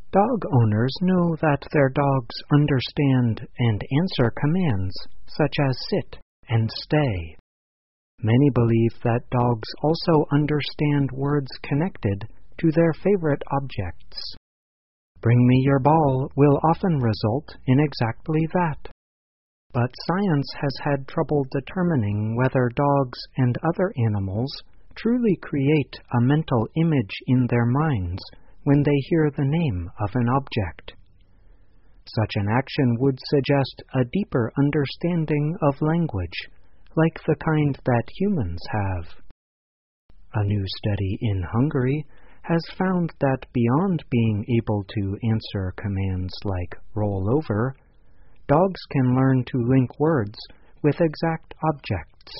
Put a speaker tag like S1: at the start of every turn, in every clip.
S1: Dog owners know that their dogs understand and answer commands such as sit and stay. Many believe that dogs also understand words connected to their favorite objects. Bring me your ball will often result in exactly that. But science has had trouble determining whether dogs and other animals truly create a mental image in their minds when they hear the name of an object. Such an action would suggest a deeper understanding of language, like the kind that humans have. A new study in Hungary has found that beyond being able to answer commands like roll over, dogs can learn to link words with exact objects.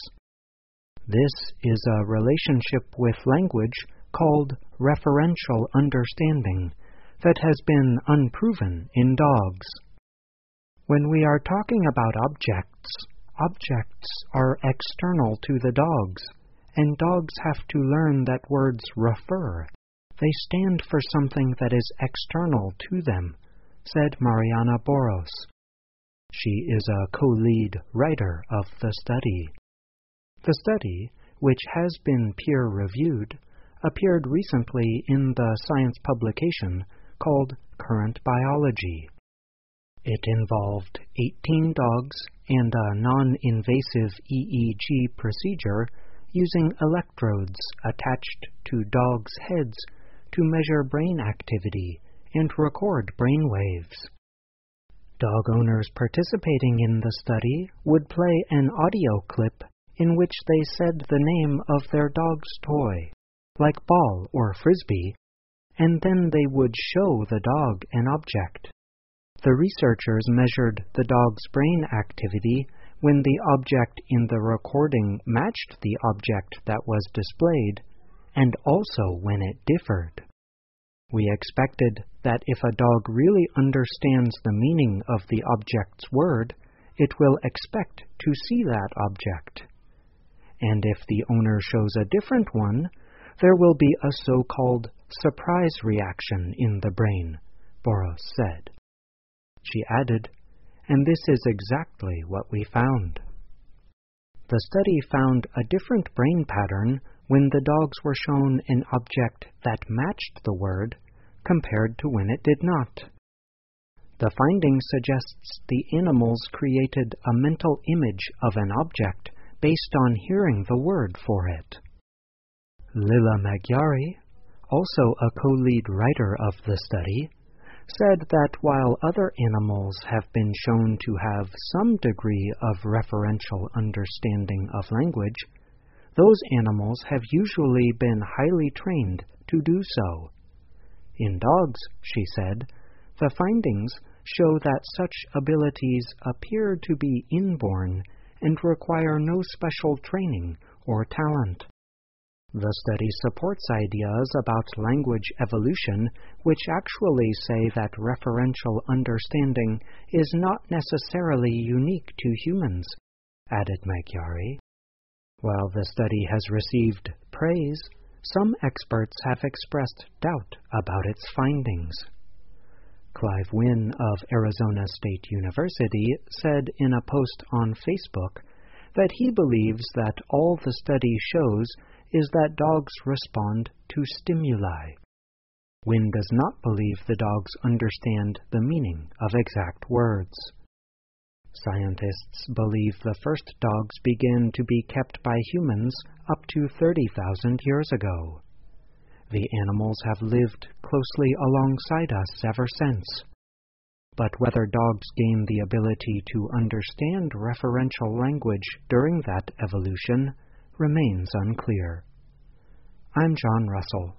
S1: This is a relationship with language called referential understanding that has been unproven in dogs. When we are talking about objects, objects are external to the dogs, and dogs have to learn that words refer. They stand for something that is external to them, said Mariana Boros. She is a co-lead writer of the study. The study, which has been peer-reviewed, appeared recently in the science publication called Current Biology. It involved 18 dogs and a non-invasive EEG procedure using electrodes attached to dogs' heads to measure brain activity and record brain waves. Dog owners participating in the study would play an audio clip in which they said the name of their dog's toy, like ball or frisbee, and then they would show the dog an object. The researchers measured the dog's brain activity when the object in the recording matched the object that was displayed, and also when it differed. We expected that if a dog really understands the meaning of the object's word, it will expect to see that object. And if the owner shows a different one, there will be a so-called surprise reaction in the brain, Boros said. She added, and this is exactly what we found. The study found a different brain pattern when the dogs were shown an object that matched the word compared to when it did not. The finding suggests the animals created a mental image of an object based on hearing the word for it. Lila Magyari, also a co-lead writer of the study, said that while other animals have been shown to have some degree of referential understanding of language, those animals have usually been highly trained to do so. In dogs, she said, the findings show that such abilities appear to be inborn and require no special training or talent. The study supports ideas about language evolution, which actually say that referential understanding is not necessarily unique to humans, added Magyari. While the study has received praise, some experts have expressed doubt about its findings. Clive Wynne of Arizona State University said in a post on Facebook that he believes that all the study shows is that dogs respond to stimuli. Wynne does not believe the dogs understand the meaning of exact words. Scientists believe the first dogs began to be kept by humans up to 30,000 years ago. The animals have lived closely alongside us ever since. But whether dogs gain the ability to understand referential language during that evolution remains unclear. I'm John Russell.